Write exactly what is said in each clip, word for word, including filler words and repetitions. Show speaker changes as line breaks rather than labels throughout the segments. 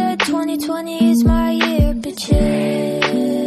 swear twenty twenty is my year, bitches.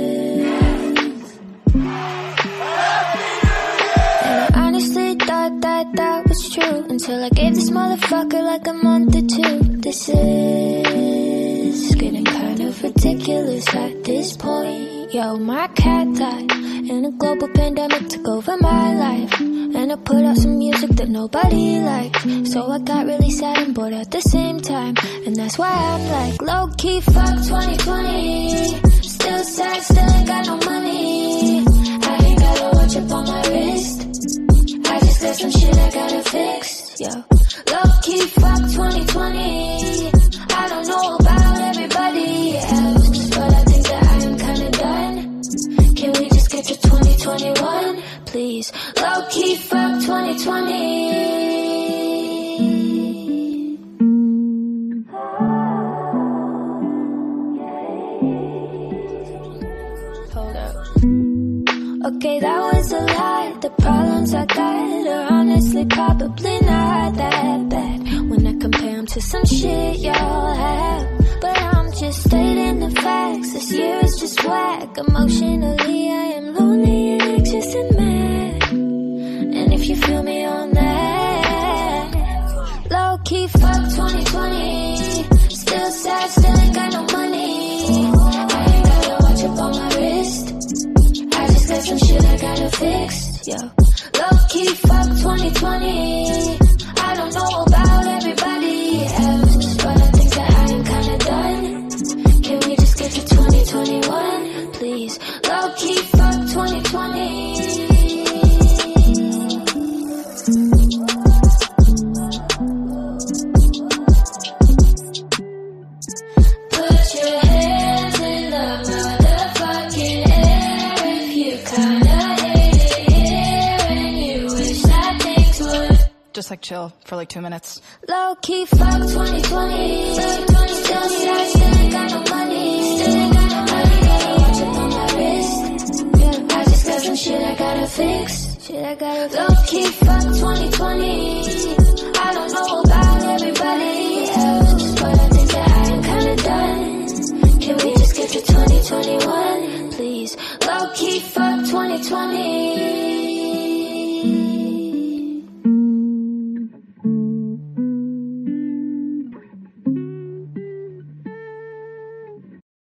And I honestly thought that that was true until I gave this motherfucker like a month or two. This is getting kind of ridiculous at this point. Yo, my cat died and a global pandemic took over my life. And I put out some music that nobody liked, so I got really sad and bored at the same time. And that's why I'm like, low-key fuck twenty twenty. Still sad, still ain't got no money. I ain't got a watch up on my wrist. I just got some shit I gotta fix. Yo, low-key fuck twenty twenty. I don't know about everybody else, but I think that I am kinda done. Can we just get to twenty twenty-one, please? Low-key fuck twenty twenty. Hold up. Okay, that was a lie. The problems I got are honestly probably not that bad when I compare them to some shit y'all have. But I'm just stating the facts. This year is just whack. Emotionally, I am lonely and anxious and mad. And if you feel me on that, low-key fuck twenty twenty. Still sad, still ain't got no money. I ain't got a watch up on my wrist. I just got some shit I gotta fix. Yo, low-key fuck twenty twenty. I don't know about everybody else, but I think that I am kinda done. Can we just get to twenty twenty-one, please? Low-key fuck twenty twenty. Put your hands in the motherfucking air if you kinda hate it here and you wish that things would
Just like chill for like two minutes.
low-key fuck twenty twenty. Still sad, still ain't got no money. Still ain't got no money. Gotta watch up on my wrist. Yeah, I just got some shit I gotta fix. Shit I gotta fix. Low-key fuck twenty twenty.